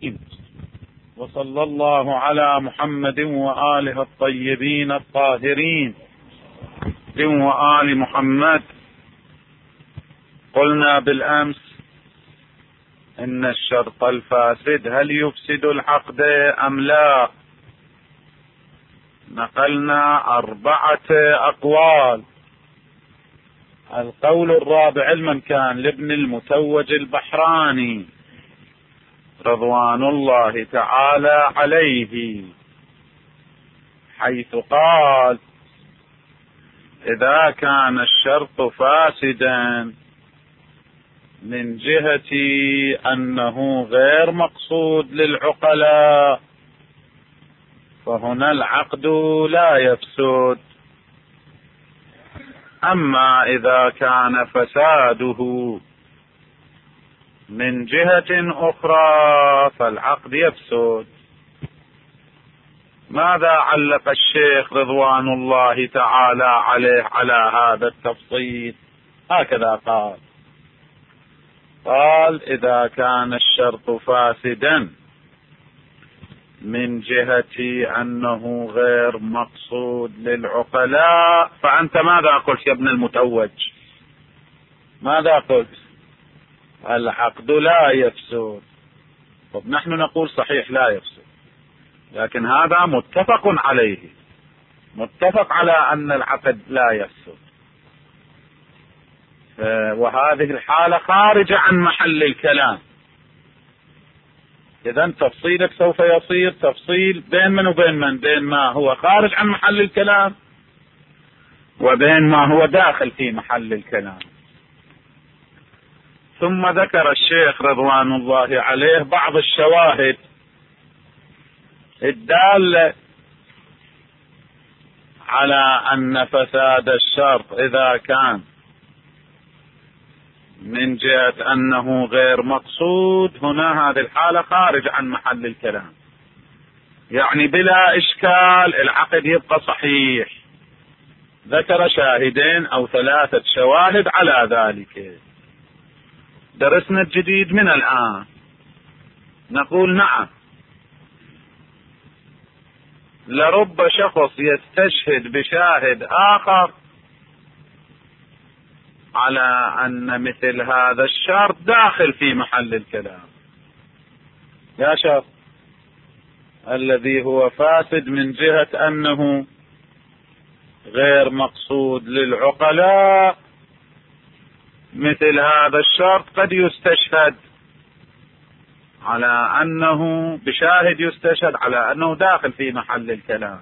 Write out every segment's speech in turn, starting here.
وصلى الله على محمد وآله الطيبين الطاهرين وآل محمد. قلنا بالأمس إن الشرط الفاسد هل يفسد العقد أم لا؟ نقلنا 4 أقوال. القول الرابع المكان لابن المتوج البحراني رضوان الله تعالى عليه، حيث قال: إذا كان الشرط فاسدا من جهة أنه غير مقصود للعقلاء فهنا العقد لا يفسد. أما إذا كان فساده من جهة أخرى فالعقد يفسد. ماذا علق الشيخ رضوان الله تعالى عليه على هذا التفصيل؟ هكذا قال: إذا كان الشرط فاسدا من جهة أنه غير مقصود للعقلاء، فأنت ماذا قلت يا ابن المتوج؟ ماذا قلت؟ العقد لا يفسد. طب نحن نقول صحيح لا يفسد، لكن هذا متفق عليه، متفق على أن العقد لا يفسد، وهذه الحالة خارجة عن محل الكلام. إذن تفصيلك سوف يصير تفصيل بين من وبين من، بين ما هو خارج عن محل الكلام وبين ما هو داخل في محل الكلام. ثم ذكر الشيخ رضوان الله عليه بعض الشواهد الدالة على أن فساد الشرط إذا كان من جهة أنه غير مقصود، هنا هذه الحالة خارج عن محل الكلام، يعني بلا إشكال العقد يبقى صحيح. ذكر 2 أو 3 شواهد على ذلك. درسنا الجديد من الآن نقول: نعم، لرب شخص يستشهد بشاهد آخر على أن مثل هذا الشرط داخل في محل الكلام. يا شرط الذي هو فاسد من جهة أنه غير مقصود للعقلاء، مثل هذا الشرط قد يستشهد على أنه بشاهد يستشهد على أنه داخل في محل الكلام.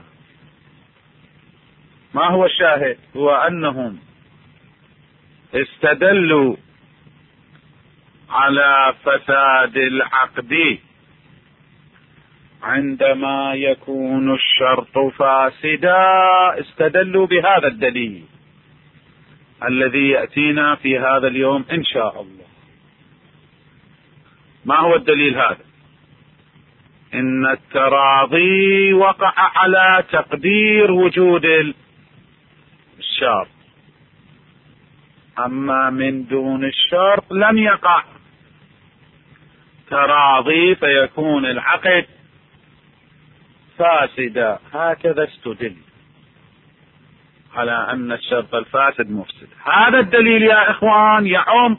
ما هو الشاهد؟ هو أنهم استدلوا على فساد العقد عندما يكون الشرط فاسدا، استدلوا بهذا الدليل الذي يأتينا في هذا اليوم إن شاء الله. ما هو الدليل هذا؟ إن التراضي وقع على تقدير وجود الشرط، أما من دون الشرط لم يقع تراضي فيكون العقد فاسدا. هكذا استدل على أن الشرط الفاسد مفسد. هذا الدليل يا إخوان يعم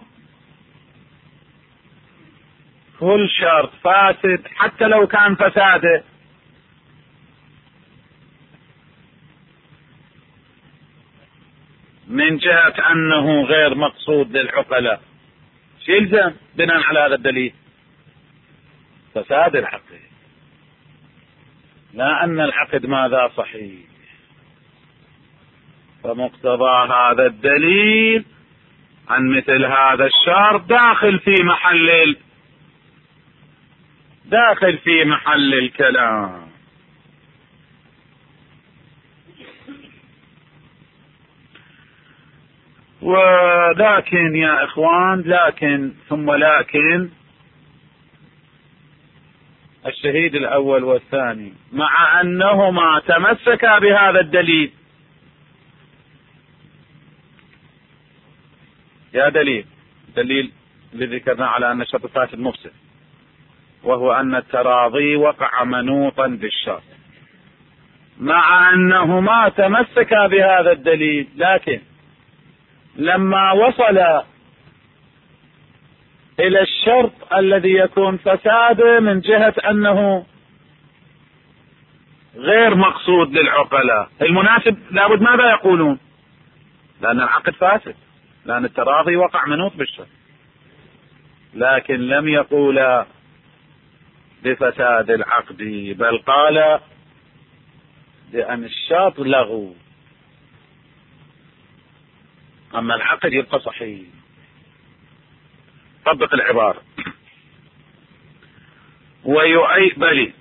كل شرط فاسد حتى لو كان فساده. من جهة أنه غير مقصود للعقلاء، شو يلزم بناء على هذا الدليل؟ فساد العقد، لا أن العقد ماذا صحيح. فمقتضى هذا الدليل عن مثل هذا الشرط داخل في محل الكلام. ولكن يا إخوان، لكن الشهيد الأول والثاني مع أنهما تمسكا بهذا الدليل، دليل اللي ذكرنا على أن الشرط فاسد مفسد، وهو أن التراضي وقع منوطا بالشرط، مع أنهما تمسكا بهذا الدليل، لكن لما وصل إلى الشرط الذي يكون فساده من جهة أنه غير مقصود للعقلاء، المناسب لابد ماذا يقولون؟ لأن العقد فاسد، لأن التراضي وقع منوط بالشرط، لكن لم يقولا بفساد العقد، بل قال بأن الشرط لغو، أما العقد يبقى صحيح. طبق العبارة. بلي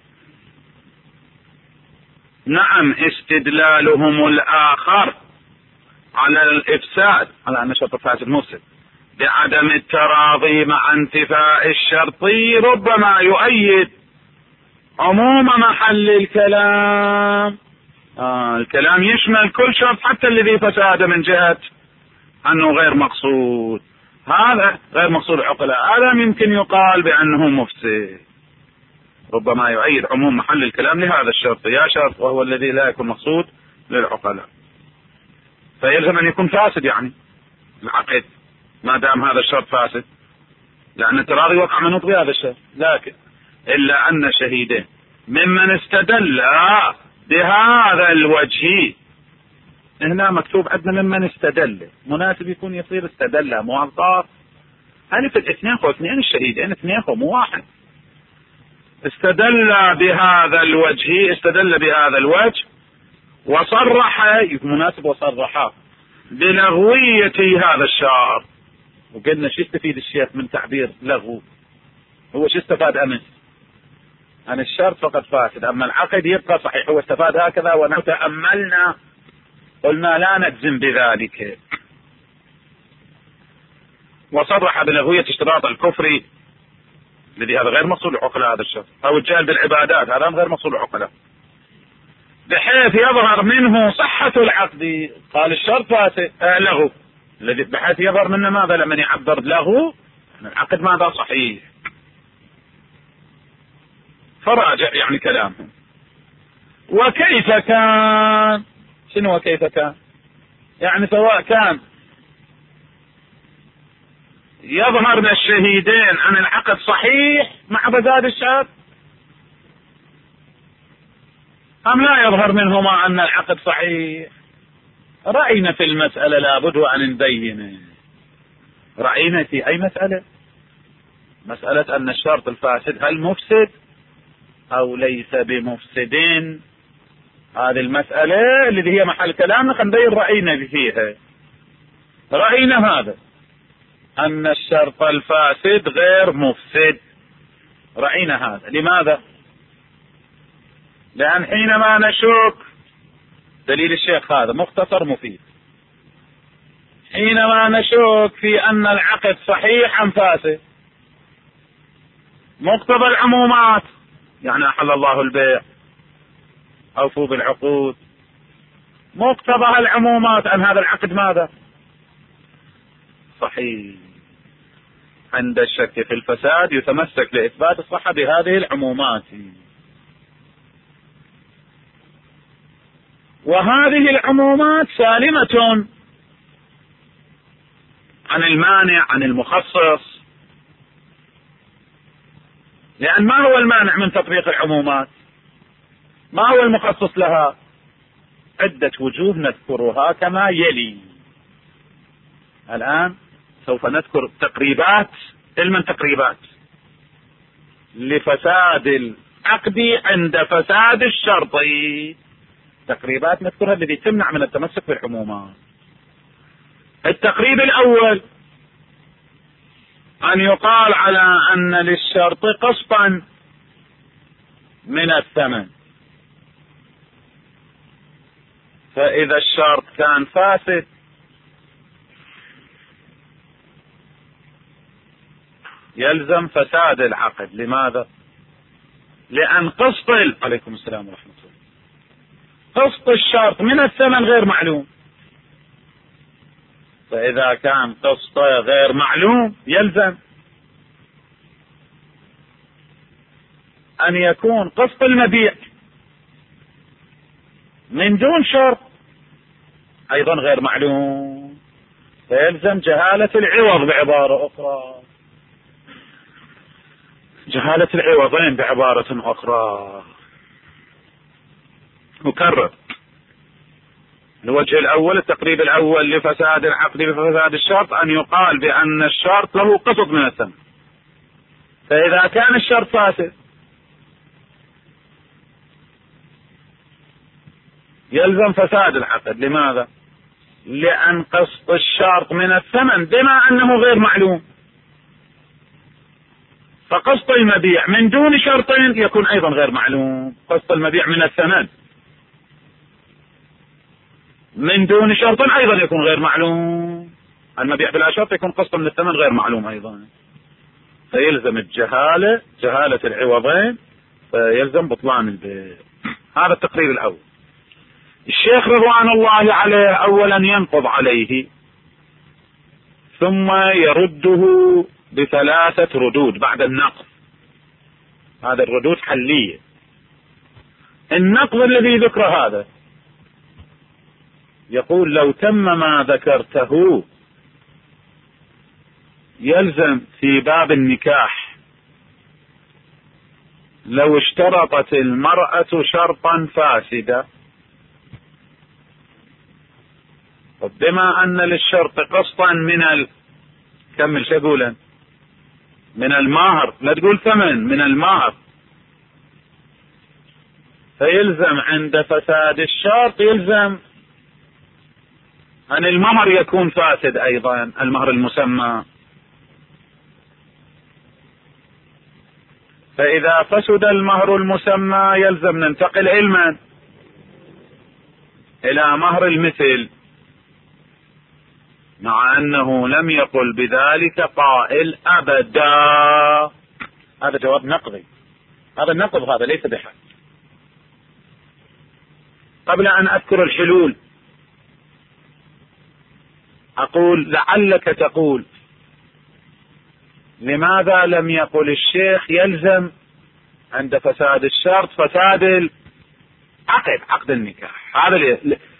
نعم استدلالهم الآخر على الإفساد، على أن الشرط فاسد مفسد بعدم التراضي مع انتفاء الشرط ربما يؤيد عموم محل الكلام. الكلام يشمل كل شرط حتى الذي فساد من جهة أنه غير مقصود، هذا غير مقصود العقلاء، هذا يمكن يقال بأنه مفسد، ربما يؤيد عموم محل الكلام لهذا الشرط، يا شرط وهو الذي لا يكون مقصود للعقلاء، فيلزم أن يكون فاسد يعني العقد ما دام هذا الشرط فاسد، لأن التراضي وقع منوط بهذا الشرط. لكن إلا أن شهيدين ممن استدل بهذا الوجه، هنا مكتوب عندنا ممن استدل، مناسب يكون يصير استدل موظف ألف الاثنين خو اثنين، الشهيدين اثنين خو مو واحد. استدل بهذا الوجه، استدل بهذا الوجه وصرح، مناسب وصرح بلغوية هذا الشرط. وقلنا شو يستفيد الشيخ من تعبير لغو؟ هو شو استفاد أمس؟ أن الشرط فقط فاسد، أما العقد يبقى صحيح، هو استفاد هكذا ونحن تأملنا قلنا لا نجزم بذلك. وصرح بلغوية اشتراط الكفر الذي هذا غير مقصود العقلاء هذا الشرط، أو الجهل بالعبادات هذا غير مقصود العقلاء، بحيث يظهر منه صحة العقد. قال الشرط فاسد لغو، الذي بحيث يظهر منه ماذا لمن يعبر لغو العقد ماذا صحيح، فراجع يعني كلامهم. وكيف كان؟ شنو وكيف كان؟ يعني سواء كان يظهر للشهيدين أن العقد صحيح مع فساد الشرط، أم لا يظهر منهما أن العقد صحيح؟ رأينا في المسألة لابد وأن نبين. رأينا في أي مسألة؟ مسألة أن الشرط الفاسد هل مفسد أو ليس بمفسدين، هذه المسألة التي هي محل كلامنا خنبين رأينا فيها. رأينا هذا أن الشرط الفاسد غير مفسد، رأينا هذا. لماذا؟ لأن حينما نشك، دليل الشيخ هذا مختصر مفيد، حينما نشك في أن العقد صحيح أم فاسد، مقتضى العمومات يعني أحل الله البيع، أوفوا بالعقود، مقتضى العمومات أن هذا العقد ماذا؟ صحيح. عند الشك في الفساد يتمسك لإثبات الصحة بهذه العمومات، وهذه العمومات سالمة عن المانع عن المخصص. لأن ما هو المانع من تطبيق العمومات؟ ما هو المخصص لها؟ عدة وجوه نذكرها كما يلي. الآن سوف نذكر تقريبات، علما تقريبات لفساد العقد عند فساد الشرط، تقريبات نذكرها التي تمنع من التمسك بالعمومات. التقريب الأول أن يقال على أن للشرط قسطا من الثمن، فإذا الشرط كان فاسد يلزم فساد العقد. لماذا؟ لأن قسط عليكم السلام ورحمة الله، قسط الشرط من الثمن غير معلوم، فإذا كان قسط غير معلوم يلزم أن يكون قسط المبيع من دون شرط أيضا غير معلوم، فيلزم جهالة العوض بعبارة أخرى، جهالة العوضين بعبارة أخرى. مكرر الوجه الأول، التقريب الأول لفساد العقد بفساد الشرط أن يقال بأن الشرط له قسط من الثمن، فإذا كان الشرط فاسد يلزم فساد العقد. لماذا؟ لأن قسط الشرط من الثمن بما أنه غير معلوم، فقسط المبيع من دون شرط يكون أيضا غير معلوم. قسط المبيع من الثمن من دون شرط أيضا يكون غير معلوم، المبيع بلا شرط يكون قسط من الثمن غير معلوم أيضا، فيلزم الجهالة، جهالة العوضين، فيلزم بطلان البيع. هذا التقرير الأول. الشيخ رضوان الله عليه أولا ينقض عليه ثم يرده بثلاثة ردود بعد النقض. هذا الردود حلية. النقض الذي ذكر هذا يقول لو تم ما ذكرته يلزم في باب النكاح لو اشترطت المرأة شرطا فاسدا، بما أن للشرط قسطا كمل شو يقول من المهر، لا تقول ثمن، من المهر، فيلزم عند فساد الشرط يلزم أن المهر يكون فاسد أيضا، المهر المسمى. فإذا فسد المهر المسمى يلزم ننتقل علما إلى مهر المثل، مع أنه لم يقل بذلك قائل أبدا. هذا جواب نقضي، هذا النقض هذا ليس بحق. قبل أن أذكر الحلول أقول لعلك تقول لماذا لم يقل الشيخ يلزم عند فساد الشرط فساد العقد، عقد النكاح؟ هذا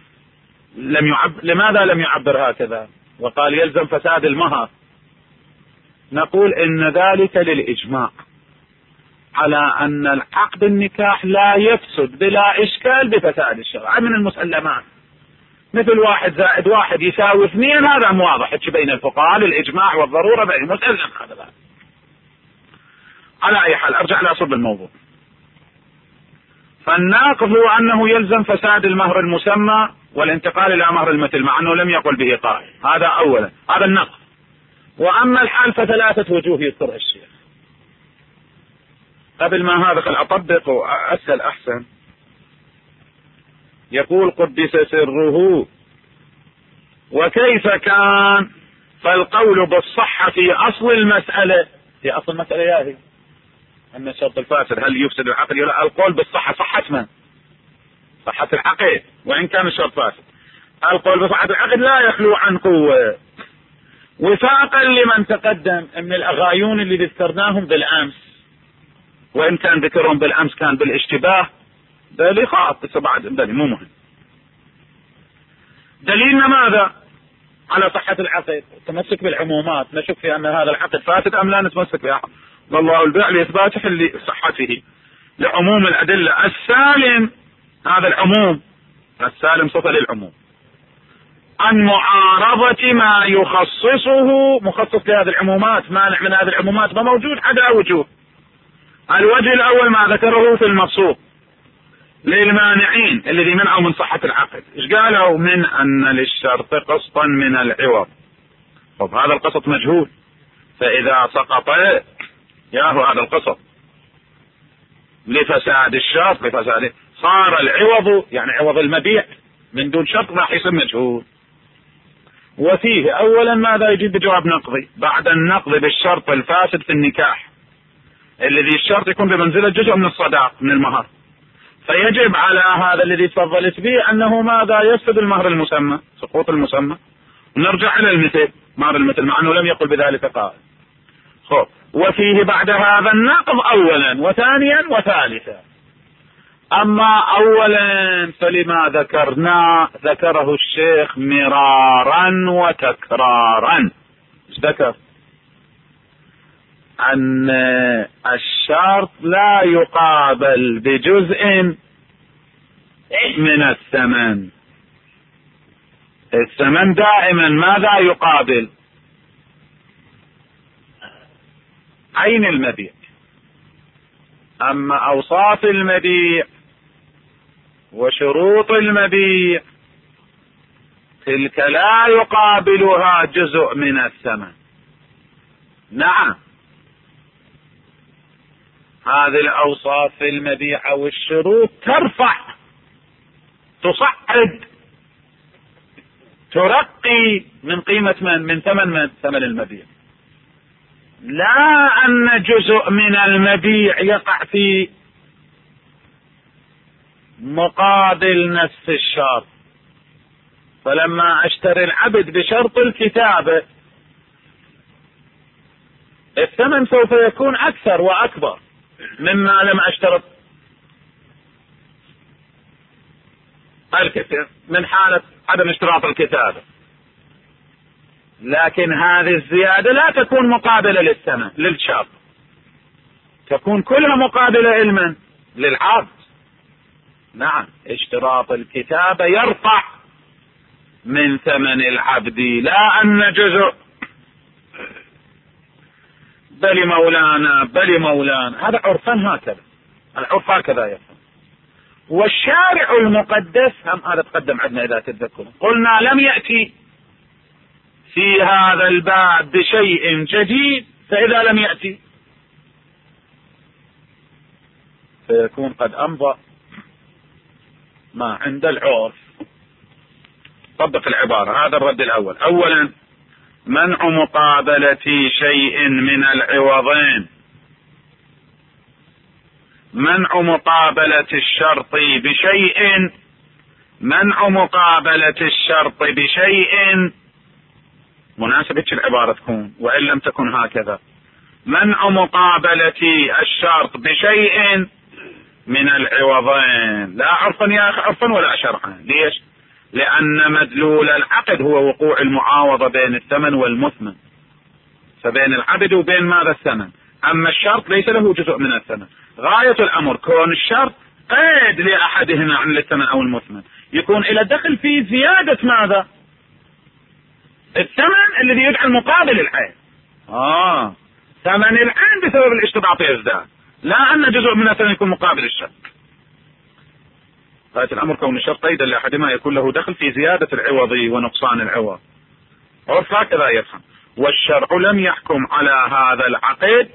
لماذا لم يعبر هكذا وقال يلزم فساد المهر؟ نقول إن ذلك للإجماع على أن العقد النكاح لا يفسد بلا إشكال بفساد الشرع، من المسلمات، مثل 1+1=2، هذا واضح بين الفقهاء للإجماع والضرورة بين مسلم. هذا بقى. على أي حال أرجع لأصل الموضوع. فالناقض هو أنه يلزم فساد المهر المسمى والانتقال إلى مهر المثل، مع أنه لم يقل به قائل. هذا أولا، هذا النقض. وأما الحال فثلاثة وجوه يذكرها الشيخ. قبل ما هذا خل أطبق وأسهل أحسن. يقول قدس سره وكيف كان، فالقول بالصحة في أصل المسألة، في أصل المسألة ياهي أن الشرط الفاسد هل يفسد العقد؟ القول بالصحة، صحة من؟ صحة العقد، وإن كان الشرط فاسد. القول بصحة العقد لا يخلو عن قوة، وفاقا لمن تقدم من الأغايون اللي ذكرناهم بالأمس، وإن كان ذكرهم بالأمس كان بالاشتباه، ده اللي خاف بس بعد مو مهم. دليلنا ماذا على صحة العقد؟ تمسك بالعمومات، نشك في أن هذا العقد فاسد أم لا نتمسك بها؟ والله البيع لإثبات صحته لعموم الأدلة. السالم، هذا العموم السالم صفة للعموم، عن معارضة ما يخصصه، مخصص لهذه العمومات، مانع من هذه العمومات ما موجود على وجوه. الوجه الأول ما ذكره في المقصود للمانعين الذي منعوا من صحة العقد، ايش قالوا؟ من أن للشرط قسطا من العوض. طب هذا القسط مجهول، فإذا سقط ياهو هذا القسط لفساد الشرط، لفساد صار العوض يعني عوض المبيع من دون شرط راح يصير مجهول. وفيه أولا ماذا يجيب بجواب نقضي بعد النقض بالشرط الفاسد في النكاح، الذي الشرط يكون بمنزلة جزء من الصداق من المهر، فيجب على هذا الذي تفضلت به أنه ماذا يفسد المهر المسمى، سقوط المسمى. ونرجع إلى المثل، مهر المثل، مع أنه لم يقل بذلك قائل. خب وفيه بعد هذا النقض أولا وثانيا وثالثا. أما أولا فلما ذكره الشيخ مرارا وتكرارا. ايش ذكر؟ أن الشرط لا يقابل بجزء من الثمن. الثمن دائما ماذا يقابل؟ عين المبيع. أما أوصاف المبيع وشروط المبيع تلك لا يقابلها جزء من الثمن. نعم، هذه الأوصاف في المبيع والشروط ترفع، تصعد، ترقي من قيمة من ثمن المبيع. لا أن جزء من المبيع يقع في مقابل نفس الشرط. فلما اشتري العبد بشرط الكتابة الثمن سوف يكون أكثر وأكبر مما لم اشترط الكتاب من حالة عدم اشتراط الكتابة. لكن هذه الزيادة لا تكون مقابلة للثمن للشرط، تكون كلها مقابلة لمن؟ للعبد. نعم، اشتراط الكتابة يرفع من ثمن العبد، لا أن جزء بل مولانا. هذا عرفا، هكذا العرف هكذا يفهم. والشارع المقدس هم هذا تقدم عندنا إذا تتذكرون، قلنا لم يأتي في هذا الباب بشيء جديد، فإذا لم يأتي فيكون قد أمضى ما عند العرف. طبق العبارة. هذا الرد الأول. أولا، منع مقابلة شيء من العوضين، منع مقابلة الشرط بشيء، منع مقابلة الشرط بشيء. مناسبة العبارة تكون وإن لم تكن هكذا. منع مقابلة الشرط بشيء من العوضين، لا عرفا يا أخي عرفا ولا شرعا. ليش؟ لأن مدلول العقد هو وقوع المعاوضة بين الثمن والمثمن، فبين العبد وبين ماذا؟ الثمن. أما الشرط ليس له جزء من الثمن. غاية الأمر كون الشرط قيد لأحدهما عن الثمن أو المثمن، يكون إلى دخل في زيادة ماذا؟ الثمن الذي يجعل مقابل العين. ثمن العين بسبب الاشتراط يزداد، لا أن جزء من الثمن يكون مقابل الشرط. غاية الأمر كون الشرط قيدا لأحدهما يكون له دخل في زيادة العوض ونقصان العوض. عرف هكذا يفهم. والشرع لم يحكم على هذا العقد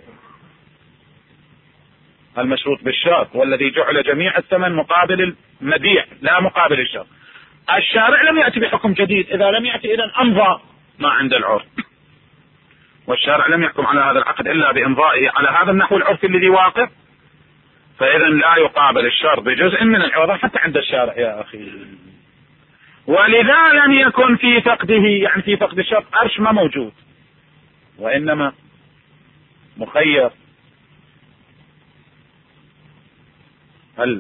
المشروط بالشرط والذي جعل جميع الثمن مقابل المبيع لا مقابل الشرط. الشارع لم يأتي بحكم جديد، إذا لم يأتي إذن أمضى ما عند العرف. والشارع لم يحكم على هذا العقد إلا بإمضائه على هذا النحو العرفي الذي واقع، فإذا لا يقابل الشرط بجزء من العوض حتى عند الشارع يا أخي. ولذا لم يكن في فقده، يعني في فقد الشرط أرش ما موجود، وإنما مخير. هل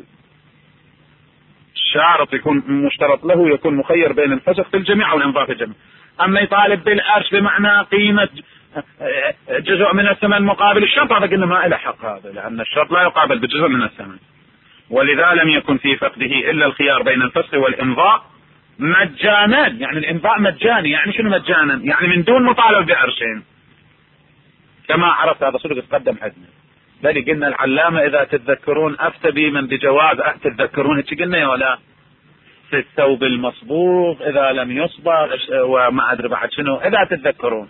الشارط يكون مشترط له يكون مخير بين الفسخ في الجميع أو الإمضاء في الجميع. أما يطالب بالأرش بمعنى قيمة جزء من الثمن مقابل الشرط، هذا قلنا ما إلى حق هذا، لأن الشرط لا يقابل بجزء من الثمن. ولذا لم يكن في فقده إلا الخيار بين الفسخ والإمضاء مجانا. يعني الإمضاء مجاني. يعني شنو مجانا؟ يعني من دون مطالب بأرشين، كما عرفت هذا صدق تقدم عندنا. بل قلنا العلامة إذا تتذكرون أفتى بمن بجواز، تتذكرون هيك قلنا يا ولا؟ في الثوب المصبوغ إذا لم يصبغ وما أدري بعد شنو، إذا تتذكرون.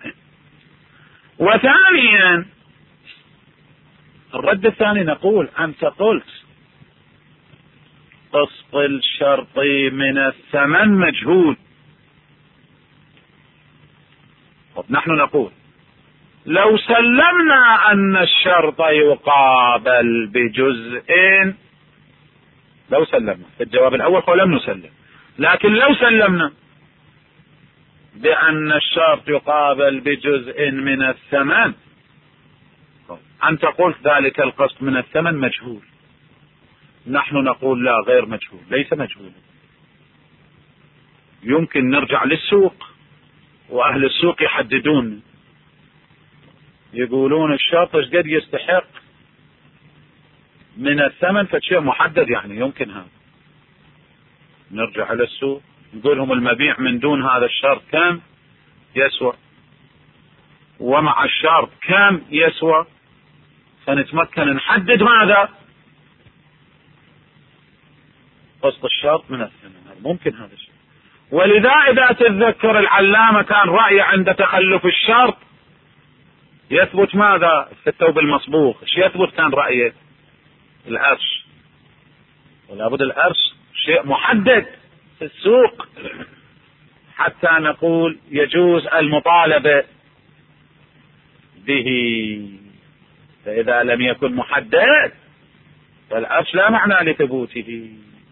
وثانيا الرد الثاني نقول أنت قلت قسط الشرط من الثمن مجهول. طب نحن نقول لو سلمنا أن الشرط يقابل بجزء، لو سلمنا في الجواب الأول فلم نسلم، لكن لو سلمنا بأن الشرط يقابل بجزء من الثمن أنت قلت ذلك القسط من الثمن مجهول، نحن نقول لا، غير مجهول، ليس مجهول. يمكن نرجع للسوق وأهل السوق يحددون، يقولون الشرط ايش قد يستحق من الثمن، فشيء محدد يعني، يمكن هذا. نرجع إلى السوق نقول لهم المبيع من دون هذا الشرط كم يسوى، ومع الشرط كم يسوى، فنتمكن نحدد ماذا قسط الشرط من الثمن. ممكن هذا الشيء. ولذا إذا تتذكر العلامة كان رأيه عند تخلف الشرط يثبت ماذا في الثوب المصبوغ، ايش يثبت كان رأيه؟ الأرش. ولا بد الأرش شيء محدد في السوق حتى نقول يجوز المطالبة به. فإذا لم يكن محدد فالأرش لا معنى لثبوته.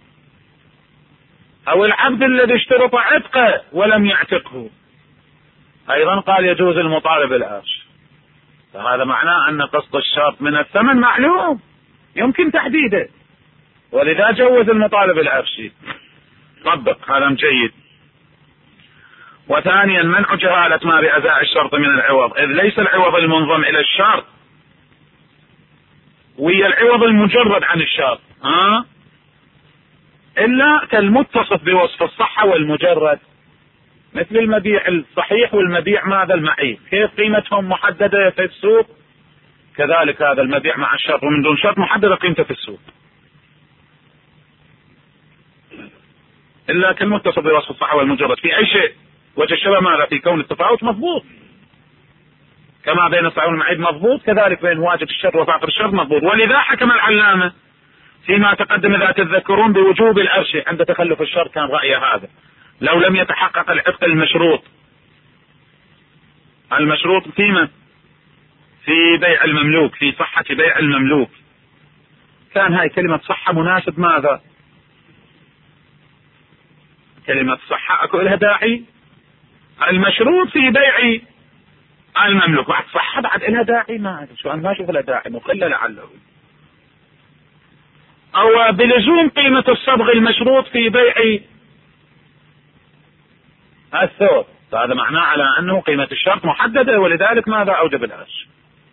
أو العبد الذي اشترط عتقه ولم يعتقه أيضا قال يجوز المطالبة بالأرش، فهذا معناه أن قسط الشرط من الثمن معلوم يمكن تحديده، ولذا جوز المطالبة بالأرش. طبق هذا جيد. وثانيا منع جهالة ما بأزاء الشرط من العوض، إذ ليس العوض المنضم إلى الشرط وهي العوض المجرد عن الشرط إلا كالمتصف بوصف الصحة والمجرد، مثل المبيع الصحيح والمبيع ماذا المعيب، كيف قيمتهم محددة في السوق، كذلك هذا المبيع مع الشرط ومن دون شرط محددة قيمته في السوق، إلا كالمتصف بوصف الصحة والمجرد في أي شيء. وجه الشبه ماذا في كون التفاوت مضبوط، كما بين الصحيح والمعيب مضبوط، كذلك بين واجب الشرط وفاقد الشرط مضبوط. ولذا حكم العلامة فيما تقدم إذا تتذكرون بوجوب الأرش عند تخلف الشرط، كان رأي هذا لو لم يتحقق العتق المشروط. المشروط فيما في بيع المملوك، في صحة بيع المملوك، كان هاي كلمة صحة مناسب ماذا، كلمة صحة أكو لها داعي، المشروط في بيع المملوك بعد صحة بعد لها داعي، ما شو أنا ما أشوف لها داعي مقلة لعله، أو بلزوم قيمة الصبغ المشروط في بيع الثوب، فهذا معناه على أنه قيمة الشرط محددة، ولذلك ماذا أوجب الأرش.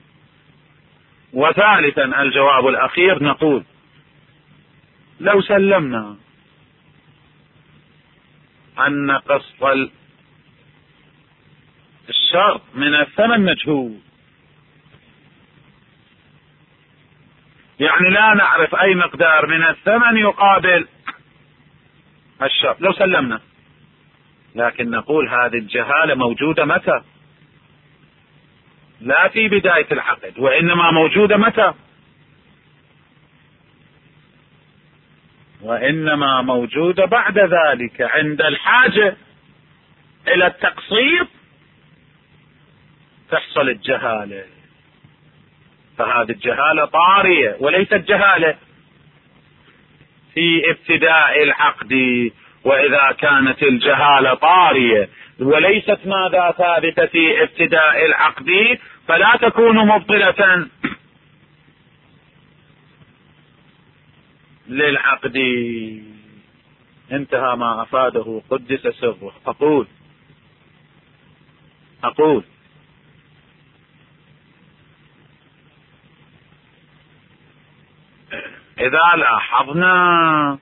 وثالثا الجواب الأخير نقول لو سلمنا أن قسط الشرط من الثمن مجهول، يعني لا نعرف أي مقدار من الثمن يقابل الشرط، لو سلمنا، لكن نقول هذه الجهالة موجودة متى؟ لا في بداية العقد، وإنما موجودة متى؟ وإنما موجودة بعد ذلك عند الحاجة إلى التقسيط تحصل الجهالة. فهذه الجهالة طارية وليست جهالة في ابتداء العقد. وإذا كانت الجهالة طارية وليست ماذا ثابتة في ابتداء العقد فلا تكون مبطلة للعقد. انتهى ما أفاده قدس سره. أقول إذا لاحظنا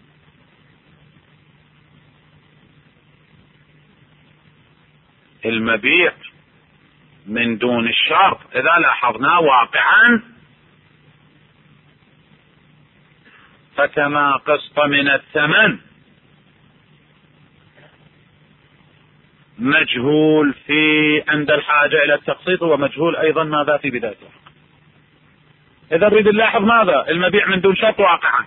المبيع من دون الشرط، إذا لاحظنا واقعا فكما قسط من الثمن مجهول في عند الحاجة إلى التقسيط، ومجهول أيضا ماذا في بداية العقد. إذا نريد نلاحظ ماذا المبيع من دون شرط واقعا،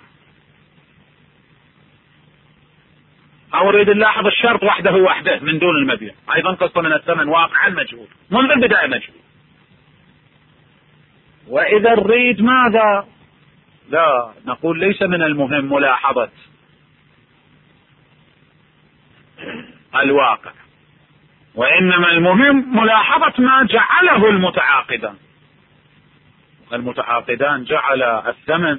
أو نريد نلاحظ الشرط وحده من دون المبيع، أيضا قسط من الثمن واقعا مجهول منذ البداية مجهول. وإذا نريد ماذا، لا نقول ليس من المهم ملاحظة الواقع، وإنما المهم ملاحظة ما جعله المتعاقدا. المتعاقدان جعل الثمن،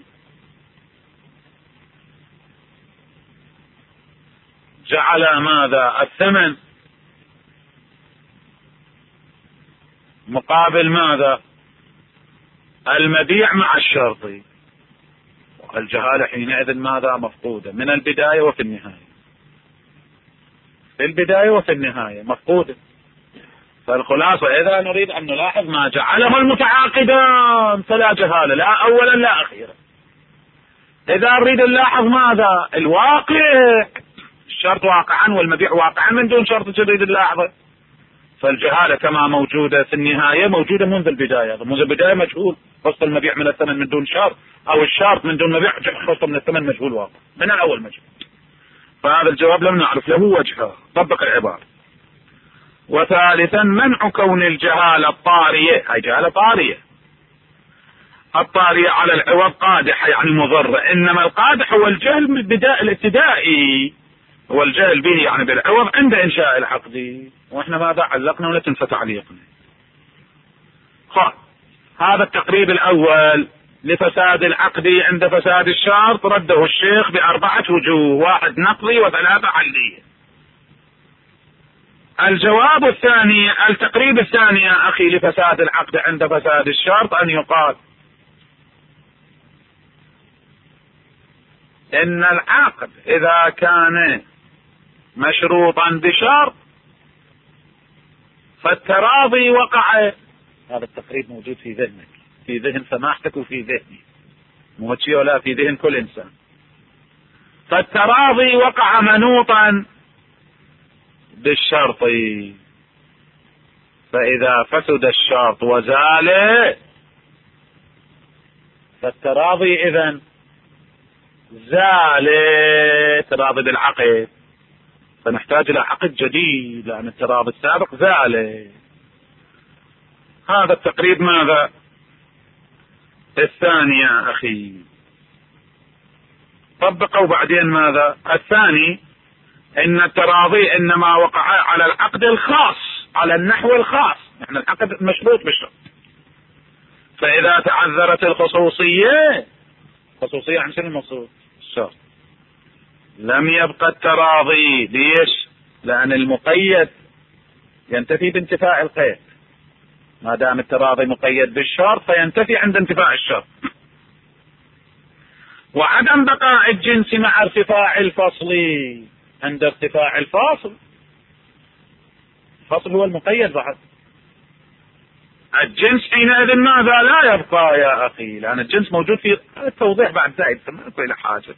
جعل ماذا؟ الثمن مقابل ماذا؟ المبيع مع الشرطي. الجهالة حينئذ ماذا؟ مفقودة من البداية وفي النهاية، في البداية وفي النهاية مفقودة. فالخلاصة إذا نريد أن نلاحظ ما جعله المتعاقدان فلا جهالة، لا أولا لا أخيرا. إذا نريد نلاحظ ماذا؟ الواقع، الشرط واقعا والمبيع واقعا من دون شرط جديد نلاحظه، فالجهالة كما موجودة في النهاية موجودة منذ البداية. منذ البداية مجهول فصل المبيع من الثمن من دون شرط، أو الشرط من دون مبيع فصل من الثمن مجهول واقع من الأول مجهول. فهذا الجواب لم نعرف له وجهه، طبق العبارة. وثالثا منع كون الجهالة الطارية، هي جهالة طارية، الطارية على العوض قادحة يعني مضرة، إنما القادح هو الجهل من البداية الابتدائي، هو الجهل به يعني بالعوض عند إنشاء العقد. وإحنا ماذا علقنا ونتم فتعليقنا. هذا التقريب الأول لفساد العقد عند فساد الشرط رده الشيخ ب4 وجوه، 1 نقضي و3 عقدية. الجواب الثاني، التقريب الثاني يا أخي لفساد العقد عند فساد الشرط، أن يقال إن العقد إذا كان مشروطا بشرط فالتراضي وقع. هذا التقريب موجود في ذهنك، في ذهن سماحتك وفي ذهني، مو شيء ولا في ذهن كل إنسان. فالتراضي وقع منوطا بالشرط، فإذا فسد الشرط وزال فالتراضي إذن زال، تراضي بالعقد، فنحتاج إلى عقد جديد لأن التراضي السابق زال. هذا التقريب ماذا؟ الثاني يا أخي. طبقوا بعدين ماذا؟ الثاني إن التراضي إنما وقع على العقد الخاص، على النحو الخاص، نحن العقد مشروط بالشرط. فإذا تعذرت الخصوصية، خصوصية عن شنو المقصود؟ الشرط، لم يبقى التراضي. ليش؟ لأن المقيد ينتفي بانتفاء القيد، ما دام التراضي مقيد بالشرط فينتفي عند انتفاء الشرط. وعدم بقاء الجنس مع ارتفاع الفصل، عند ارتفاع الفاصل، الفصل هو المقيد بعد، الجنس حينئذ ماذا؟ لا يبقى يا أخي، لأن الجنس موجود في التوضيح بعد زائد، فما يكون إلى حاجة.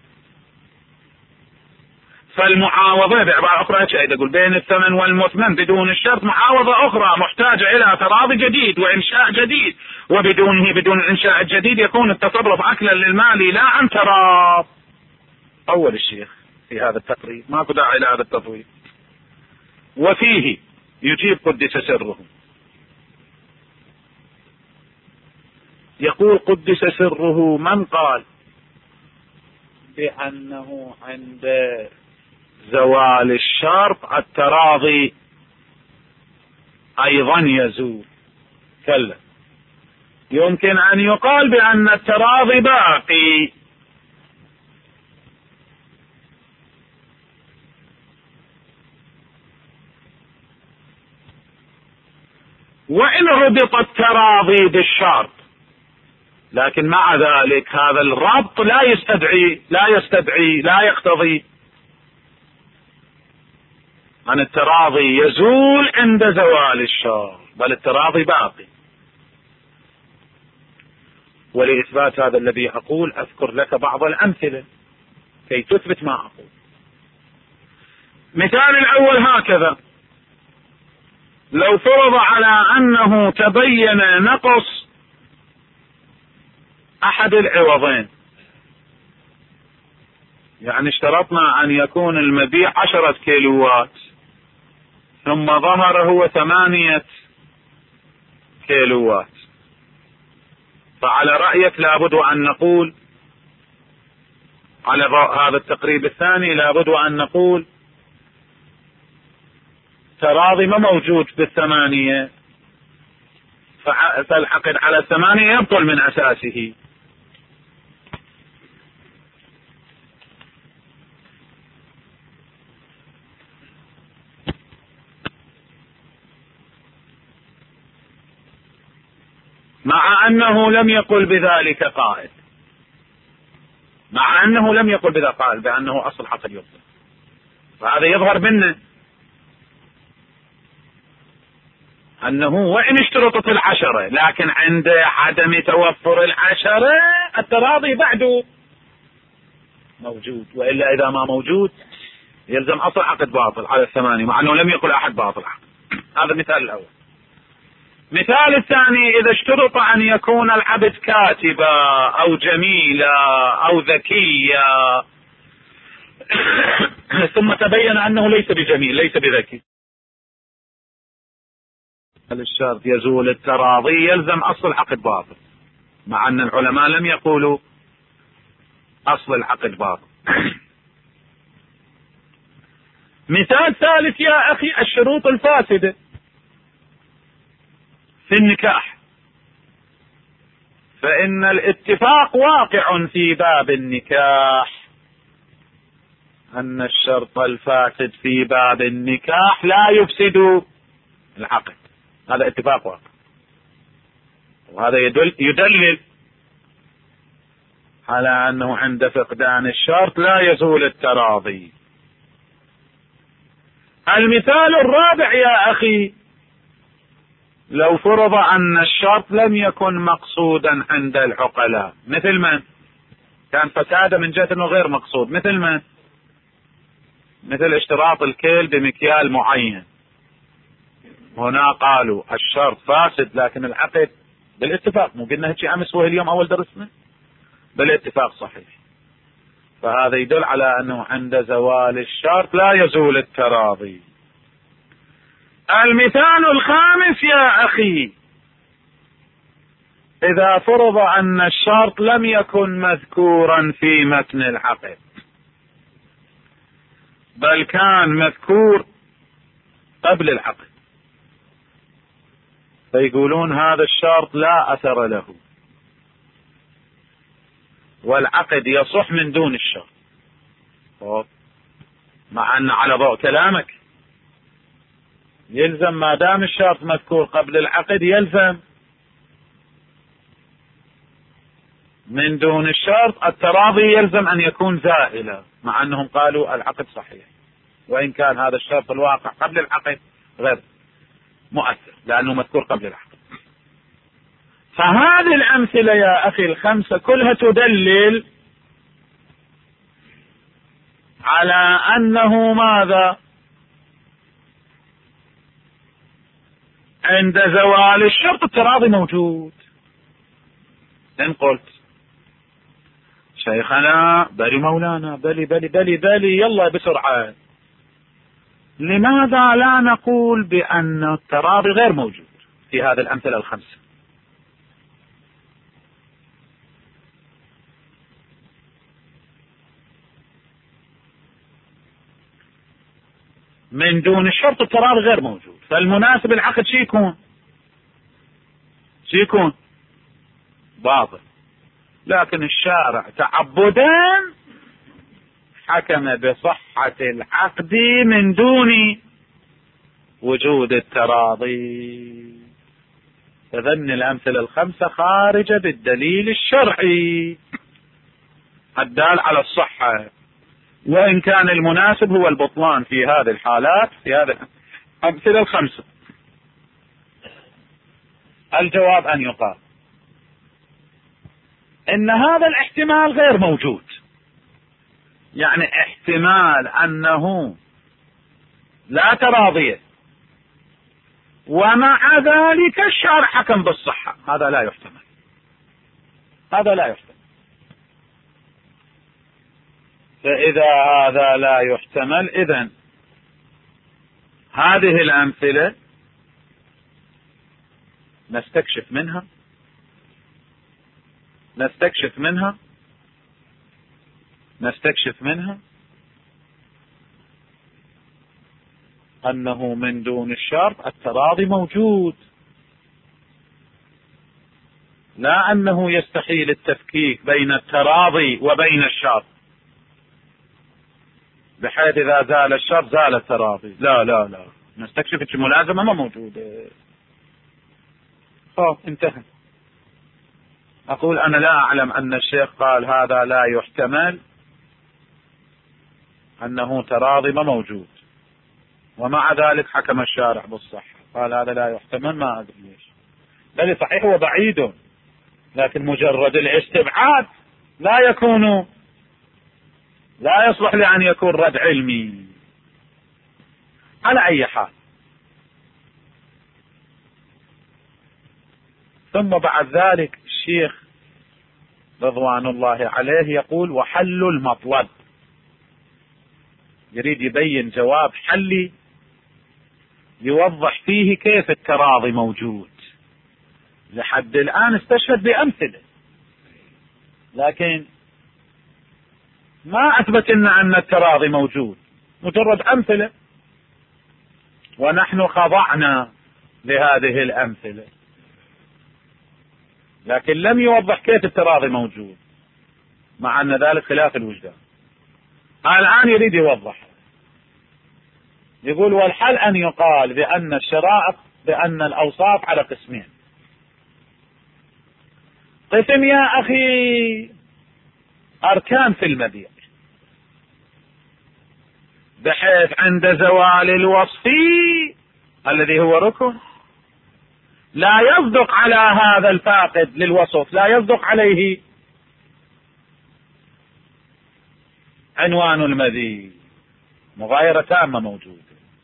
فالمعاوضة بعبارة أخرى يقول بين الثمن والمثمن بدون الشرط معاوضة أخرى محتاجة إلى تراضي جديد وإنشاء جديد، وبدونه بدون الإنشاء الجديد يكون التصرف أكلا للمال لا عن تراض. أول الشيخ في هذا التقريب، ماكو داعي إلى هذا التطويل. وفيه يجيب قدس سره، يقول قدس سره من قال بأنه عند زوال الشرط التراضي أيضا يزول؟ كلا، يمكن أن يقال بأن التراضي باقي، وإن ربط التراضي بالشرط، لكن مع ذلك هذا الربط لا يقتضي أن التراضي يزول عند زوال الشرط، بل التراضي باقي. ولإثبات هذا الذي أقول أذكر لك بعض الأمثلة كي تثبت ما أقول. مثال الأول هكذا: لو فرض على أنه تبين نقص أحد العوضين، يعني اشترطنا أن يكون المبيع 10 كيلوات ثم ظهر هو 8 كيلوات، فعلى رأيك لابد أن نقول على هذا التقريب الثاني لابد أن نقول تراضي ما موجود ب8، فالعقد على الثمانية يبطل من أساسه. مع أنه لم يقل بذلك قائل، مع أنه لم يقل بذلك قائل بأنه أصل عقد يبطل. فهذا يظهر منه أنه وإن اشترطت العشرة لكن عند عدم توفر العشرة التراضي بعده موجود، وإلا إذا ما موجود يلزم أصل عقد باطل على الثمانية، مع أنه لم يقل أحد باطل عقد. هذا المثال الأول. مثال الثاني: إذا اشترط أن يكون العبد كاتبا أو جميلا أو ذكيا ثم تبين أنه ليس بجميل ليس بذكي، الشرط يزول التراضي، يلزم أصل العقد باطل، مع أن العلماء لم يقولوا أصل العقد باطل. مثال ثالث يا أخي: الشروط الفاسدة في النكاح، فإن الاتفاق واقع في باب النكاح أن الشرط الفاسد في باب النكاح لا يفسد العقد، هذا اتفاق واقع، وهذا يدلل على أنه عند فقدان الشرط لا يزول التراضي. المثال الرابع يا أخي: لو فرض أن الشرط لم يكن مقصودا عند العقلاء، مثل من كان فساده من جهة أنه غير مقصود، مثل اشتراط الكيل بمكيال معين. هنا قالوا الشرط فاسد لكن العقد بالاتفاق، مو قلنا هيك أمس وهي اليوم أول درسنا، بالاتفاق صحيح. فهذا يدل على أنه عند زوال الشرط لا يزول التراضي. المثال الخامس يا أخي: إذا فرض أن الشرط لم يكن مذكورا في متن العقد بل كان مذكور قبل العقد، فيقولون هذا الشرط لا أثر له والعقد يصح من دون الشرط. مع أن على ضوء كلامك يلزم ما دام الشرط مذكور قبل العقد يلزم من دون الشرط التراضي، يلزم أن يكون زائلا، مع أنهم قالوا العقد صحيح، وإن كان هذا الشرط الواقع قبل العقد غير مؤثر لأنه مذكور قبل العقد. فهذه الأمثلة يا أخي الخمسة كلها تدلل على أنه ماذا؟ عند زوال الشرط التراضي موجود. إن قلت شيخنا بلي مولانا بلي يلا بسرعة، لماذا لا نقول بأن التراضي غير موجود في هذه الأمثلة الخمسة؟ من دون الشرط التراضي غير موجود، فالمناسب العقد شي يكون باطل، لكن الشارع تعبدا حكم بصحة العقد من دون وجود التراضي. فذن الأمثلة الخمسة خارجة بالدليل الشرعي الدال على الصحة، وإن كان المناسب هو البطلان في هذه الحالات في هذه الأمثلة الخمسة. الجواب أن يقال إن هذا الاحتمال غير موجود، يعني احتمال أنه لا تراضي ومع ذلك الشارع حكم بالصحة، هذا لا يحتمل، هذا لا يحتمل. فإذا هذا لا يحتمل إذن هذه الأمثلة نستكشف منها أنه من دون الشرط التراضي موجود، لا أنه يستحيل التفكيك بين التراضي وبين الشرط بحيث إذا زال الشرط زال التراضي. لا لا لا، نستكشف الملازمة ما موجودة. انتهى. أقول أنا لا أعلم أن الشيخ قال هذا لا يحتمل أنه تراضي ما موجود، ومع ذلك حكم الشارع بالصحة، قال هذا لا يحتمل. ما أدري ليش، بل صحيح هو بعيد، لكن مجرد الاستبعاد لا يصلح لأن يكون رد علمي. على أي حال، ثم بعد ذلك الشيخ رضوان الله عليه يقول وحل المطلب، يريد يبين جواب حلي يوضح فيه كيف التراضي موجود. لحد الآن استشهد بأمثلة، لكن ما أثبت لنا أن التراضي موجود، مجرد أمثلة، ونحن خضعنا لهذه الأمثلة، لكن لم يوضح كيف التراضي موجود، مع أن ذلك خلاف الوجدان. الآن يريد يوضح، يقول والحل أن يقال بأن الشرائط بأن الأوصاف على قسمين. قسم يا أخي أركان في المبيع، بحيث عند زوال الوصف الذي هو ركن لا يصدق على هذا الفاقد للوصف، لا يصدق عليه عنوان المذي، مغايرة تامة موجودة.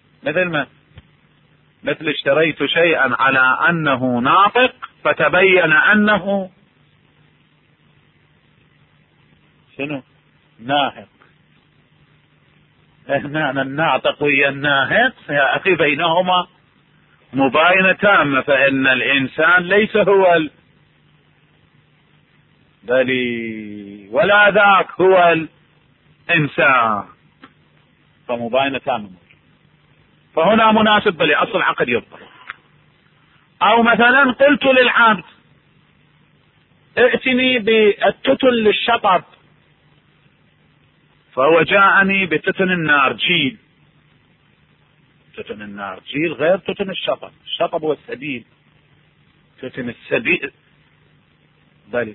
مثل اشتريت شيئا على أنه ناطق فتبين أنه ناهق. الناطق ويا الناهق يا أخي بينهما مباينة تامة، فإن الإنسان ليس هو بل ولا ذاك هو الإنسان، فمباينة تامة. فهنا مناسب بل أصل العقد يبطل. أو مثلا قلت للعبد ائتني بالتتن للشطب، فهو جاءني بتتن النارجيل. تتن النارجيل غير تتن الشطب، الشطب هو السبيل، تتن السبيل بل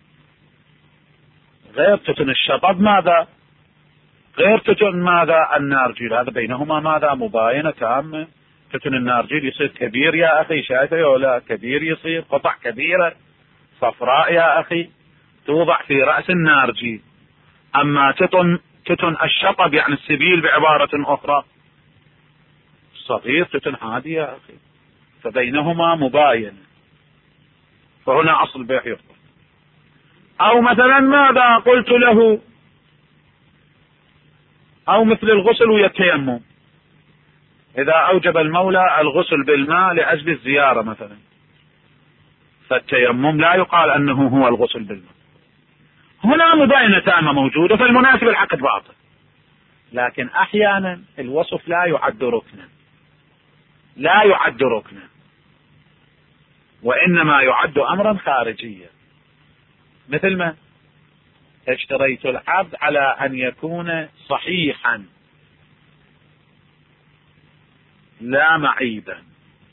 غير تتن الشطب ماذا؟ غير تتن ماذا؟ النارجيل. هذا بينهما ماذا؟ مباينة تامة. تتن النارجيل يصير كبير يا أخي، شايفه ولا كبير؟ يصير قطع كبيرة صفراء يا أخي توضع في رأس النارجيل. أما تتن الشطب يعني السبيل بعبارة أخرى صغير، تتن عادي يا أخي، فبينهما مباينة، فهنا أصل البيع يبطل. أو مثلا ماذا قلت له؟ أو مثل الغسل والتيمم، إذا أوجب المولى الغسل بالماء لأجل الزيارة مثلا، فالتيمم لا يقال أنه هو الغسل بالماء. هنا مباينة تامة موجودة، فالمناسب العقد باطل. لكن أحيانا الوصف لا يعد ركنا، وإنما يعد أمرا خارجيا. مثل ما اشتريت العبد على أن يكون صحيحا لا معيبا.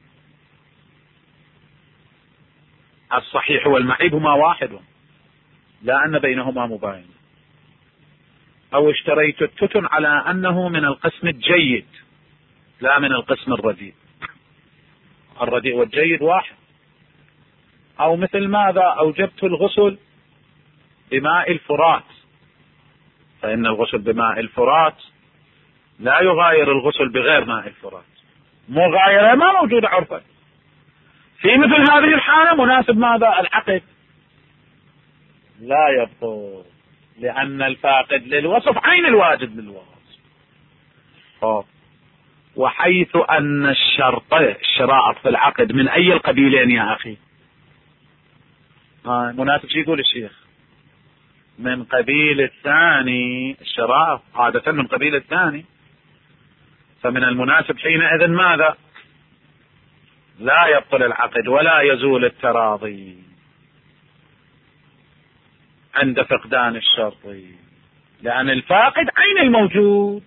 الصحيح والمعيب هما واحد، لا أن بينهما مباينة. أو اشتريت التتن على أنه من القسم الجيد لا من القسم الرديء، الرديء والجيد واحد. أو مثل ماذا؟ أوجبت الغسل بماء الفرات، فإن الغسل بماء الفرات لا يغاير الغسل بغير ماء الفرات، مغايرة ما موجودة عرفا. في مثل هذه الحالة مناسب ماذا؟ العقد لا يبطل، لأن الفاقد للوصف عين الواجب للوصف. وحيث أن الشرائط في العقد من أي القبيلين يا أخي؟ مناسب شو يقول الشيخ؟ من قبيل الثاني. الشرائط عادة من قبيل الثاني، فمن المناسب حينئذ ماذا؟ لا يبطل العقد ولا يزول التراضي. عند فقدان الشرط، لأن الفاقد عين الموجود،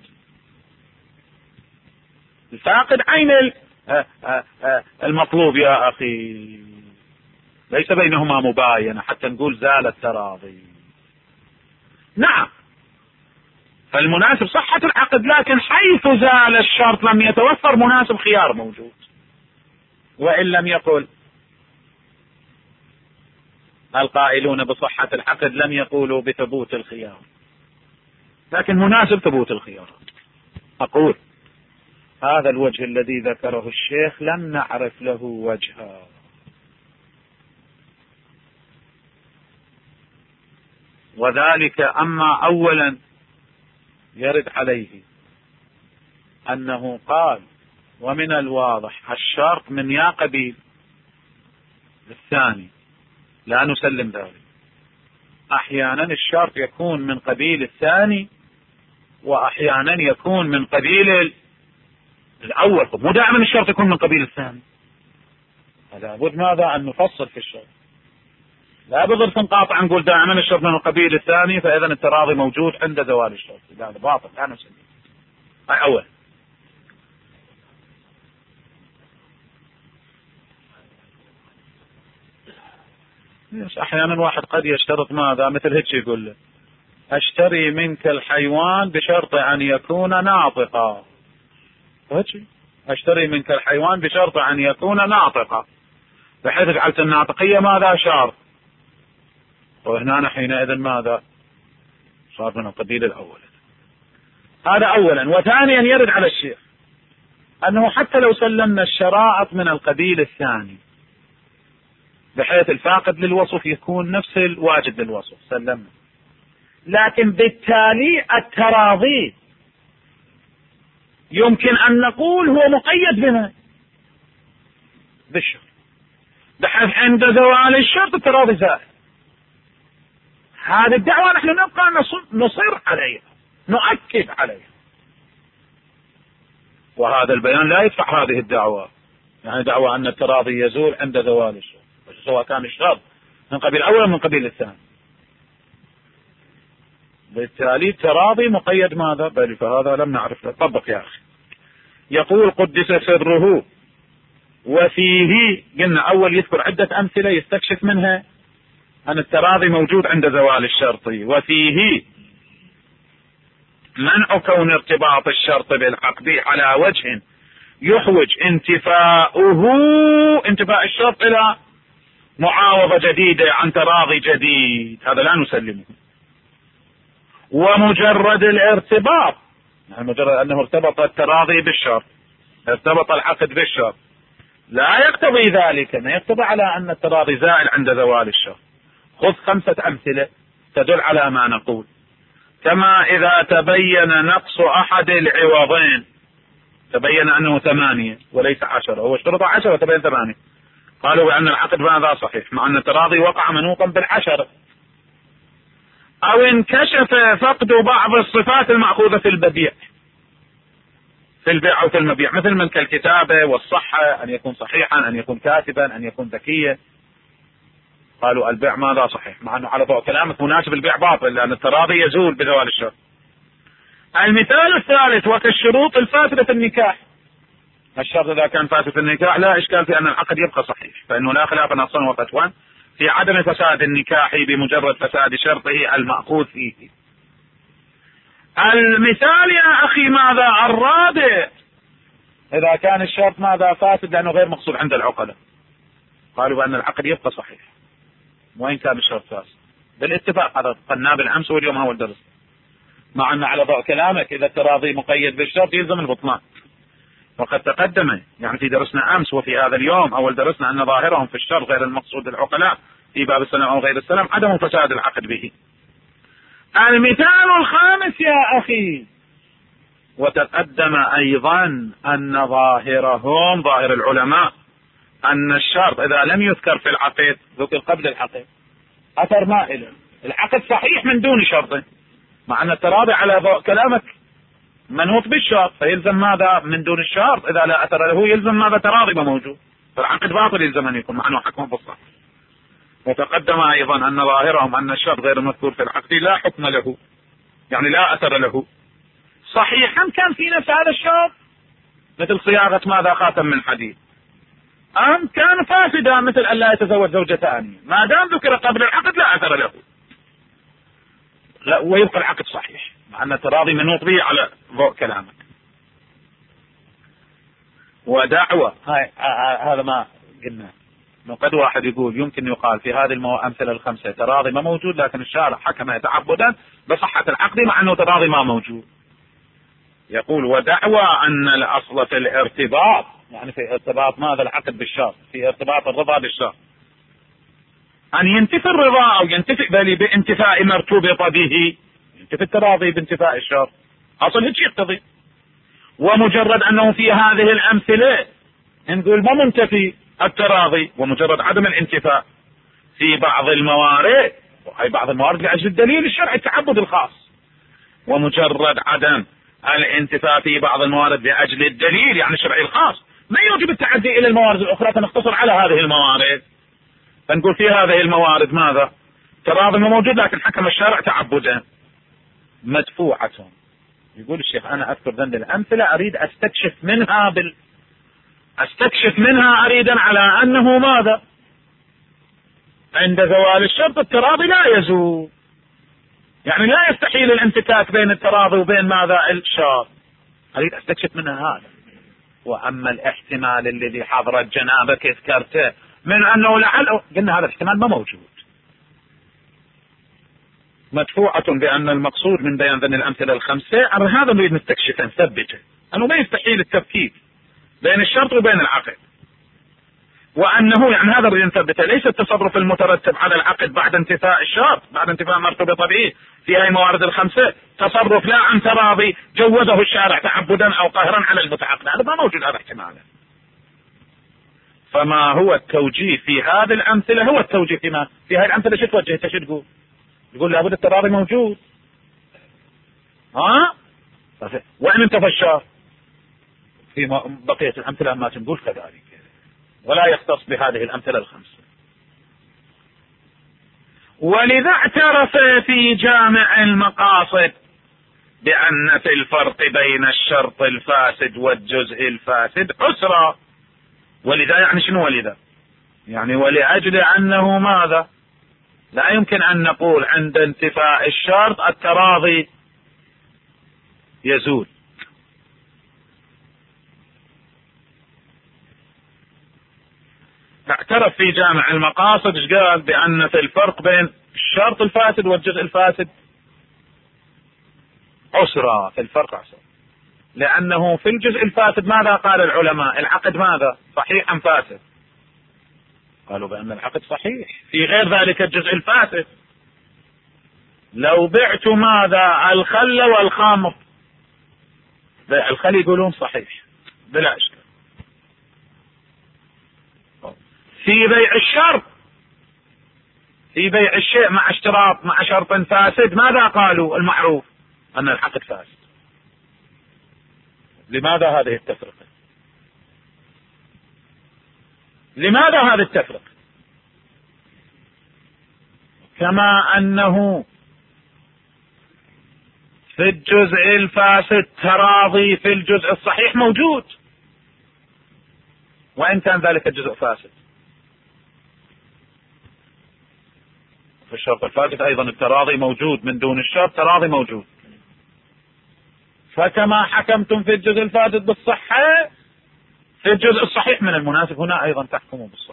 الفاقد عين المطلوب يا أخي، ليس بينهما مباينة حتى نقول زال التراضي. نعم، فالمناسب صحة العقد، لكن حيث زال الشرط لم يتوفر مناسب خيار موجود. وإن لم يقل القائلون بصحة العقد لم يقولوا بثبوت الخيار، لكن مناسب ثبوت الخيار. أقول هذا الوجه الذي ذكره الشيخ لم نعرف له وجها، وذلك أما أولا يرد عليه أنه قال ومن الواضح الشرط من يا قبيل الثاني، لا نسلم ذلك. أحيانا الشرط يكون من قبيل الثاني وأحيانا يكون من قبيل الأول، مو دائما الشرط يكون من قبيل الثاني. لابد ماذا أن نفصل في الشرط، لا بضرب نقاطع نقول دائما الشرط من القبيل الثاني فإذا التراضي موجود عند زوال الشرط، لا باطل، لا نسلم. أول أحيانا واحد قد يشترط ماذا، مثل هيك يقول له أشتري منك الحيوان بشرط أن يكون ناطقا، أشتري منك الحيوان بشرط أن يكون ناطقا، بحيث جعلت الناطقية ماذا شرط، وهنا حينئذ ماذا صار من القبيل الأول. هذا أولا. وثانيا يرد على الشيخ أنه حتى لو سلمنا الشرائط من القبيل الثاني بحيث الفاقد للوصف يكون نفس الواجد للوصف سلمنا، لكن بالتالي التراضي يمكن أن نقول هو مقيد بما بالشرط، بحيث عند زوال الشرط التراضي زائد. هذه الدعوة نحن نبقى نصر عليها، نؤكد عليها، وهذا البيان لا يدفع هذه الدعوة، يعني دعوة أن التراضي يزول عند زوال الشرط سواء كان الشرط من قبيل الأول أو من قبيل الثاني. بالتالي التراضي مقيد ماذا بل، فهذا لم نعرف. طبق يا أخي. يقول قدس سره وفيه، قلنا أول يذكر عدة أمثلة يستكشف منها أن التراضي موجود عند زوال الشرط. وفيه منع كون ارتباط الشرط بالعقد على وجه يحوج انتفاء الشرط إلى معاوضة جديدة عن تراضي جديد، هذا لا نسلمه. ومجرد الارتباط، يعني مجرد أنه ارتبط التراضي بالشرط، ارتبط العقد بالشرط، لا يقتضي ذلك، ما يقتضي على أن التراضي زائل عند زوال الشرط. خذ 5 أمثلة تدل على ما نقول. كما إذا تبين نقص أحد العوضين، تبين أنه 8 وليس 10، هو اشترط 10 وتبين 8، قالوا بأن العقد ماذا صحيح مع أن التراضي وقع منوطا بالعشر. أو انكشف فقد بعض الصفات المأخوذة في البيع، في البيع أو في المبيع، مثل من كالكتابة والصحة، أن يكون صحيحا، أن يكون كاتبا، أن يكون ذكيا. قالوا البيع ماذا صحيح، مع أنه على ضوء كلامك مناسب البيع باطل لأن التراضي يزول بزوال الشرط. المثال الثالث وكالشروط الفاسدة في النكاح، الشرط إذا كان فاسد في النكاح لا إشكال في أن العقد يبقى صحيح، فإنه لا خلاف نصا وفتوى في عدم فساد النكاح بمجرد فساد شرطه المأخوذ فيه. المثال يا أخي ماذا الرابع، إذا كان الشرط ماذا فاسد لأنه غير مقصود عند العقلاء، قالوا بأن العقد يبقى صحيح وإن كان الشرط فاسد بالاتفاق. هذا قلنا بالأمس واليوم هو الدرس، مع أن على ضوء كلامك إذا التراضي مقيد بالشرط يلزم البطلان، وقد تقدم يعني في درسنا أمس وفي هذا اليوم أول درسنا أن ظاهرهم في الشرط غير المقصود العقلاء في باب السلام أو غير السلام عدم فساد العقد به. المثال الخامس يا أخي، وتقدم أيضا أن ظاهرهم ظاهر العلماء أن الشرط إذا لم يذكر في العقد ذكر قبل العقد أثر مائل، العقد صحيح من دون شرط، مع أن التراضي على ضوء كلامك منوط بالشرط، فيلزم ماذا من دون الشرط إذا لا أثر له يلزم ماذا تراضي موجود، فالعقد باطل يلزم أن يكون مع أنه حكم بالصح. وتقدم أيضا أن ظاهرهم أن الشرط غير المذكور في العقد لا حكم له، يعني لا أثر له. صحيحا كان في نفس هذا الشرط مثل صياغة ماذا خاتم من حديد، أم كان فاسدا مثل أن لا يتزوج زوجة ثانية، ما دام ذكر قبل العقد لا أثر له، لا ويبقى العقد صحيح مع أن التراضي منوط به على ضوء كلامك. ودعوة هذا ما قلنا انه قد واحد يقول يمكن يقال في هذه الأمثلة الخمسة تراضي ما موجود، لكن الشارع حكم تعبدا بصحة العقد مع انه تراضي ما موجود. يقول ودعوى ان الاصل في الارتباط، يعني في ارتباط ماذا العقد بالشرط، في ارتباط الرضا بالشرط، ان ينتفي الرضا او ينتفي بل بانتفاء ما ارتبط به، ينتفي التراضي بانتفاء الشرط، اصل هيك يقتضي. ومجرد انه في هذه الامثلة نقول ما منتفي التراضي ومجرد عدم الانتفاء في بعض الموارد، وهي بعض الموارد لاجل الدليل الشرعي التعبد الخاص، ومجرد عدم الانتفاء في بعض الموارد لاجل الدليل يعني الشرعي الخاص ما يوجب التعدي الى الموارد الاخرى، فنقتصر على هذه الموارد، فنقول في هذه الموارد ماذا تراضي موجود لكن حكم الشارع تعبدا مدفوعة. يقول الشيخ انا اذكر ذنب الامثلة اريد استكشف منها اريدا على انه ماذا عند زوال الشرط التراضي لا يزول، يعني لا يستحيل الانتكاك بين التراضي وبين ماذا الشرط، اريد استكشف منها هذا. واما الاحتمال الذي حضرت جنابك اذكرته من انه لعل، قلنا هذا الاحتمال ما موجود، مدفوعة بان المقصود من بيان ذن الامثلة الخمسة على هذا نريد نستكشفه نثبته انه ما يستحيل التفكيك بين الشرط وبين العقد، وانه يعني هذا نريد نثبته ليس التصرف المترتب على العقد بعد انتفاء الشرط، بعد انتفاء ما ارتبط به في هذه الموارد الخمسة تصرف لا عن تراضي جوزه الشارع تعبدا او قهرا على المتعاقد، هذا ما موجود هذا احتمالا. فما هو التوجيه في هذه الامثلة هو التوجيه في هذه الامثلة. شو توجه انت؟ شو تقول لابد التراضي موجود، وان انتفى الشرط في بقية الامثلة ما تنقول كذلك، ولا يختص بهذه الامثلة الخمسة. ولذا اعترف في جامع المقاصد بأن في الفرق بين الشرط الفاسد والجزء الفاسد عسرا. ولذا يعني شنو ولذا؟ يعني ولأجل أنه ماذا لا يمكن أن نقول عند انتفاء الشرط التراضي يزول، اعترف في جامع المقاصد ايش قال؟ بأن في الفرق بين الشرط الفاسد والجزء الفاسد عسرا، في الفرق عسرا، لأنه في الجزء الفاسد ماذا قال العلماء؟ العقد ماذا صحيح أم فاسد؟ قالوا بأن العقد صحيح. في غير ذلك الجزء الفاسد لو بعت ماذا الخل والخمر، الخل يقولون صحيح بلا إشكال. في بيع الشرط، في بيع الشيء مع اشتراط مع شرط فاسد ماذا قالوا؟ المعروف أن العقد فاسد. لماذا هذه التفرقة؟ لماذا هذه التفرقة؟ كما أنه في الجزء الفاسد تراضي في الجزء الصحيح موجود، وإن كان ذلك الجزء فاسد. في الشرط الفاسد أيضا التراضي موجود، من دون الشرط تراضي موجود. فكما حكمتم في الجزء الفاسد بالصحة في الجزء الصحيح من المناسب هنا أيضا تحكموا بالصحة.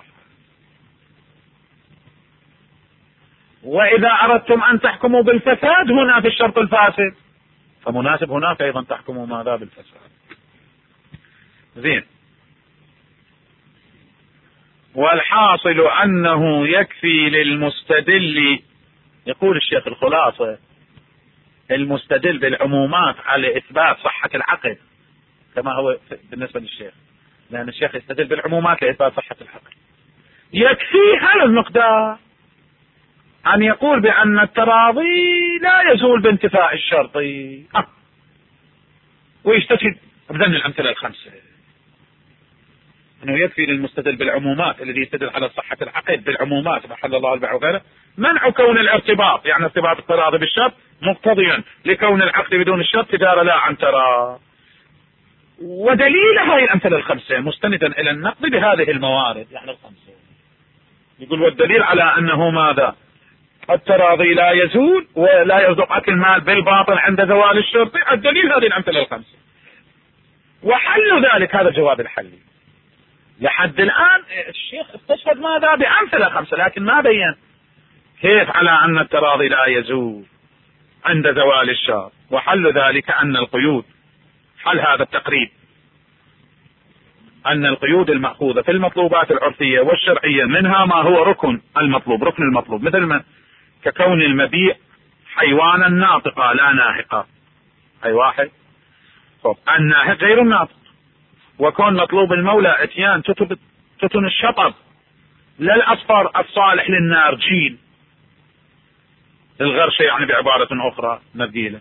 وإذا أردتم أن تحكموا بالفساد هنا في الشرط الفاسد فمناسب هناك أيضا تحكموا ماذا؟ بالفساد. زين. والحاصل أنه يكفي للمستدل، يقول الشيخ الخلاصة، المستدل بالعمومات على إثبات صحة العقد كما هو بالنسبة للشيخ، لأن الشيخ يستدل بالعمومات لإثبات صحة العقد، يكفي هذا المقدار أن يقول بأن التراضي لا يزول بانتفاء الشرط ويستشهد بذن الأمثلة الخمسة. أنه يكفي للمستدل بالعمومات الذي يستدل على صحة العقد بالعمومات محل الله البيع وغيره منع كون الارتباط، يعني ارتباط التراضي بالشرط مقتضيا لكون العقد بدون الشرط تجارة لا عن تراض. ودليل هذه الأمثلة الخمسة مستندا إلى النقد بهذه الموارد، يعني الخمسة يقول والدليل على أنه ماذا؟ التراضي لا يزول ولا يرزقك المال بالباطل عند زوال الشرط، الدليل هذه الأمثلة الخمسة. وحل ذلك هذا الجواب الحلي. لحد الآن الشيخ استشهد ماذا؟ بأمثلة خمسة، لكن ما بين كيف على أن التراضي لا يزول عند زوال الشرط. وحل ذلك أن القيود، حل هذا التقريب أن القيود المأخوذة في المطلوبات العرفية والشرعية منها ما هو ركن المطلوب، ركن المطلوب، مثل ما ككون المبيع حيوانا ناطقا لا ناهقا، أي واحد الناهق غير الناطق، وكون مطلوب المولى اتيان تتن الشطب لا الأصفر الصالح للنارجيل الغرشة، يعني بعبارة أخرى نبيلة.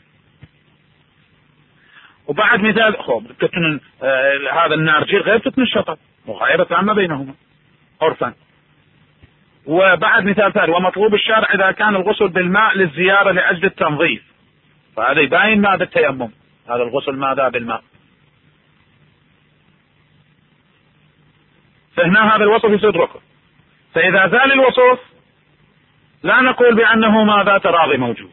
وبعد مثال تتن هذا النارجيل غير تتن الشطب، مغايرة عامة بينهما عرفا. وبعد مثال ثاني ومطلوب الشرع إذا كان الغسل بالماء للزيارة لأجل التنظيف، فهذا يبين ماذا التيمم، هذا الغسل ماذا بالماء. فهنا هذا الوصف يصير ركن. فإذا زال الوصف لا نقول بأنه ماذا تراضي موجود،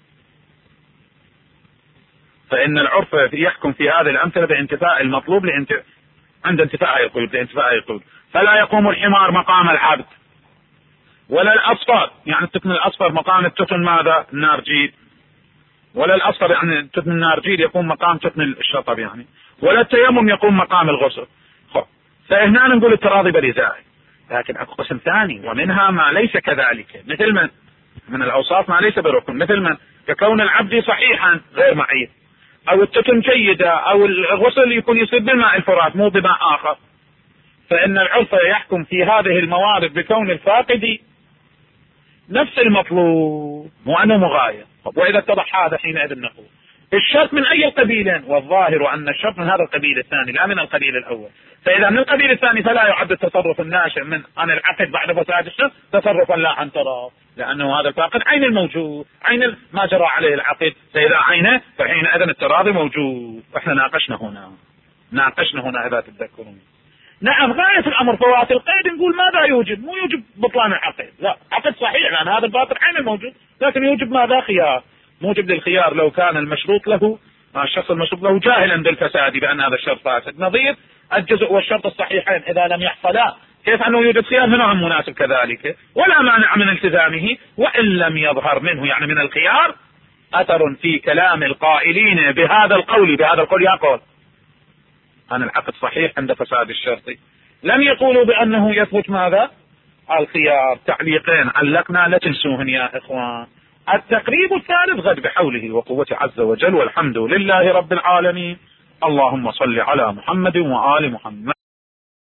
فإن العرف يحكم في هذه الأمثلة بانتفاء المطلوب عند انتفاء القيود. فلا يقوم الحمار مقام العبد ولا الأصفر، يعني التتن الأصفر مقام التتن ماذا النارجيل، ولا الأصفر يعني التتن النارجيل يقوم مقام تتن الشطب يعني، ولا التيمم يقوم مقام الغسل. فهنا نقول التراضي بل زائد. لكن اكو قسم ثاني ومنها ما ليس كذلك، مثل من الأوصاف ما ليس بركن، مثل ككون العبد صحيحا غير معيب، أو التتن جيدة، أو الغسل يكون يصير بالماء الفرات مو بماء آخر. فإن العرف يحكم في هذه الموارد بكون الفاقد نفس المطلوب مو أنه مغاير. وإذا اتضح هذا حينئذ نقول الشرط من أي القبيلين، والظاهر أن الشرط من هذا القبيل الثاني لا من القبيل الأول. فإذا من القبيل الثاني فلا يعد التصرف الناشئ عن العقد بعد فساد الشرط تصرفا لا عن تراض، لأنه هذا الفاقد عين الموجود، عين ما جرى عليه العقد، فإذا عينه فحينئذ التراضي موجود. احنا ناقشنا هنا إذا تتذكرون. نعم غاية الأمر فوات القيد نقول ماذا يوجب؟ مو يوجب بطلان العقد، لا عقد صحيح لأن هذا الباطل عين الموجود، لكن يوجب ماذا؟ خيار. موجب للخيار لو كان المشروط له الشخص المشروط له جاهلا بالفساد بأن هذا الشرط فاسد، نظير الجزء والشرط الصحيحين إذا لم يحصلا كيف أنه يوجد خيار منه مناسب كذلك، ولا مانع من التزامه وإن لم يظهر منه يعني من الخيار أثر في كلام القائلين بهذا القول يقول أن العقد صحيح عند فساد الشرط، لم يقولوا بأنه يثبت ماذا؟ الخيار. تعليقين علقنا لا تنسوهن يا إخوان. التقريب الثالث غد بحوله وقوته عز وجل، والحمد لله رب العالمين. اللهم صل على محمد وآل محمد.